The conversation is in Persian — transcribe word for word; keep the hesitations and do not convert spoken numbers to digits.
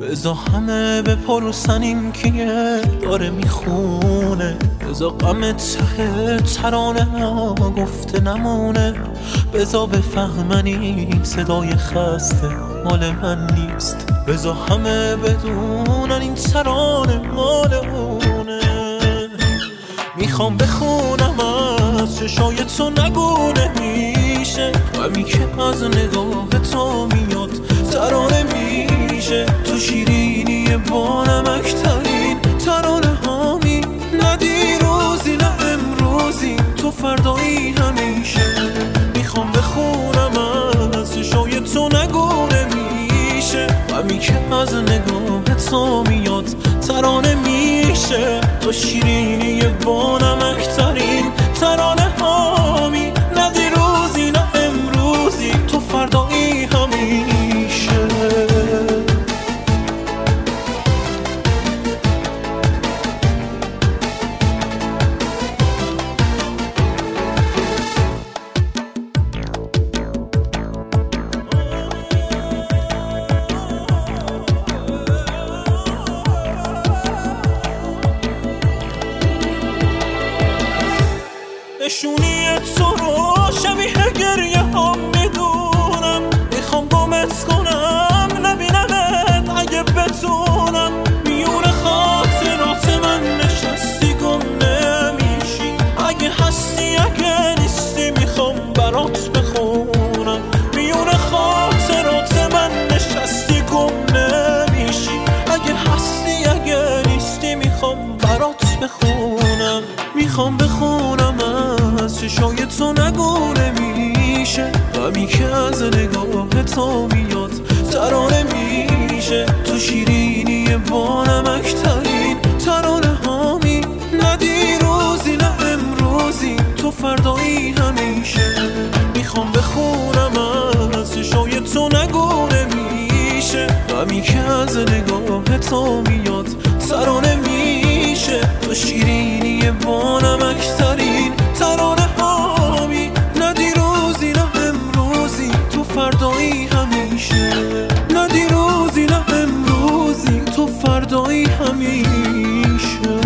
بزا همه بپرسن این کیه داره میخونه، بزا غم ته ترانه ما گفته نمونه، بزا بفهمن این صدای خسته مال من نیست، بزا همه بدونن این ترانه مال اونه. میخوام بخونم از چشای تو نگونه میشه، غمی که از نگاه تو میاد ترانه میشه، تو شیرینی با نمکترین ترانه هامی، نه دیروزی نه امروزی تو فردایی همیشه. میخوام بخونم از چشای تو نگونه میشه، غمی که از نگاه تو میاد ترانه میشه، تو شیرینی با نمکترین ترانه هامی، نه دیروزی نه امروزی تو فردایی همیشه. نشونی تو رو شبیه گریه هم میدونم، میخوام گمت کنم نبینمت اگه بتونم، میون خاطرات من نشستی گم نمیشی، اگه هستی اگه نیستی میخوام برات بخونم، میون خاطرات من نشستی گم نمیشی، اگه هستی اگه نیستی میخوام برات بخونم. میخوام بخونم از چشای تو نگونه میشه، غمی که از نگاه تو میاد ترانه میشه، تو شیرینی با نمکترین ترانه هامی، نه دیروزی نه امروزی تو فردایی همیشه. میخوام بخونم از چشای تو نگونه میشه، غمی که از نگاه تو میاد ترانه میشه، تو شیرینی با نمکترین ترانه هامی، نه دیروزی نه امروزی تو فردایی همیشه، نه دیروزی نه امروزی تو فردایی همیشه.